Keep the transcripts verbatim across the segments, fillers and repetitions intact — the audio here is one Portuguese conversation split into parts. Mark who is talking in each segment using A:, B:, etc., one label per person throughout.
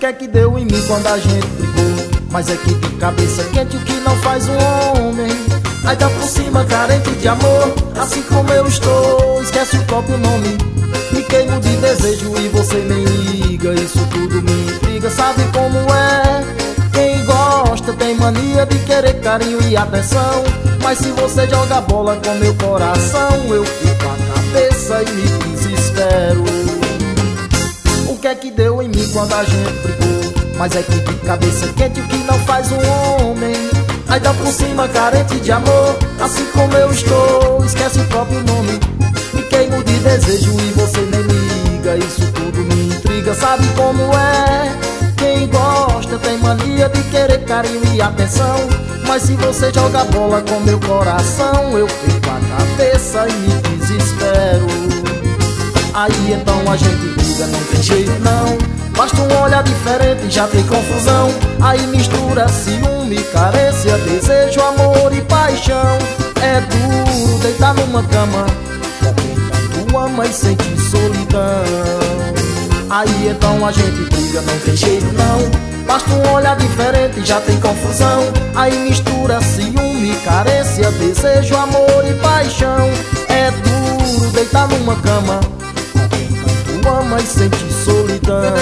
A: que é que deu em mim quando a gente brigou? Mas é que de cabeça quente o que não faz um homem. Aí tá por cima carente de amor, assim como eu estou, esquece o próprio nome. Me queimo de desejo e você nem liga, isso tudo me intriga. Sabe como é? Quem gosta tem mania de querer carinho e atenção. Mas se você joga bola com meu coração, eu fico a cabeça e me desespero. O que é que deu em mim quando a gente brigou? Mas é que de cabeça quente o que não faz um homem. Aí dá por cima carente de amor, assim como eu estou, esquece o próprio nome. Me queimo de desejo e você nem liga, isso tudo me intriga. Sabe como é? Quem gosta tem mania de querer carinho e atenção. Mas se você joga bola com meu coração, eu fico a cabeça e me desespero. Aí então a gente briga, não tem jeito não. Basta um olhar diferente, já tem confusão. Aí mistura ciúme, carência, desejo, amor e paixão. É duro deitar numa cama com quem tanto ama e sente solidão. Aí então a gente briga, não tem jeito não. Basta um olhar diferente, já tem confusão. Aí mistura ciúme, carência, desejo, amor e paixão. É duro deitar numa cama com quem tanto ama e sente solidão.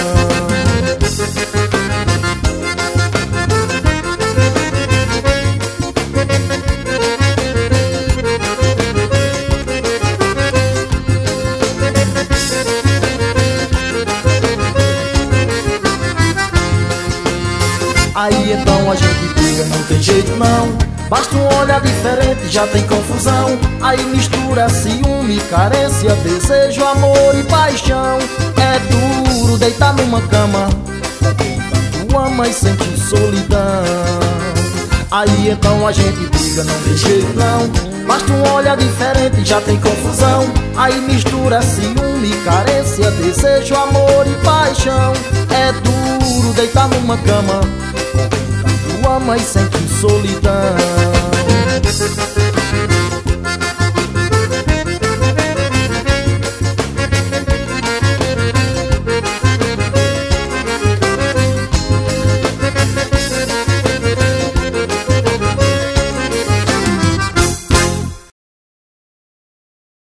A: Aí então a gente briga, não tem jeito não. Basta um olhar diferente, já tem confusão. Aí mistura ciúme, carência, desejo, amor e paixão. É duro deitar numa cama com quem tanto ama e sente solidão. Aí então a gente briga, não tem jeito não. Basta um olhar diferente, já tem confusão. Aí mistura ciúme, carência, desejo, amor e paixão. É duro deitar numa cama com quem tanto ama e sente solidão.